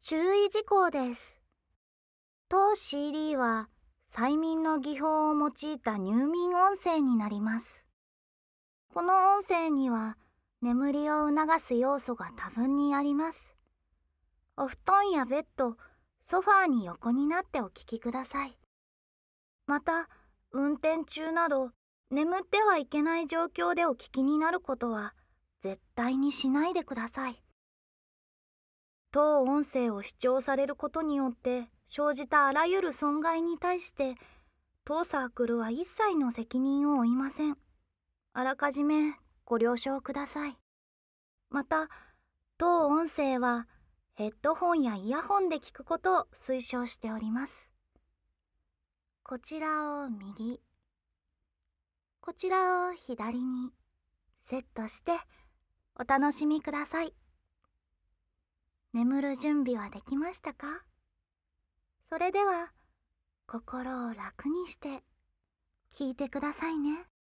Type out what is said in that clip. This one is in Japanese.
注意事項です。当 CD は催眠の技法を用いた入眠音声になります。この音声には眠りを促す要素が多分にあります。お布団やベッド、ソファーに横になってお聞きください。また、運転中など眠ってはいけない状況でお聞きになることは絶対にしないでください。当音声を視聴されることによって生じたあらゆる損害に対して当サークルは一切の責任を負いません。あらかじめご了承ください。また、当音声はヘッドホンやイヤホンで聞くことを推奨しております。こちらを右、こちらを左にセットしてお楽しみください。眠る準備はできましたか？それでは心を楽にして聞いてくださいね。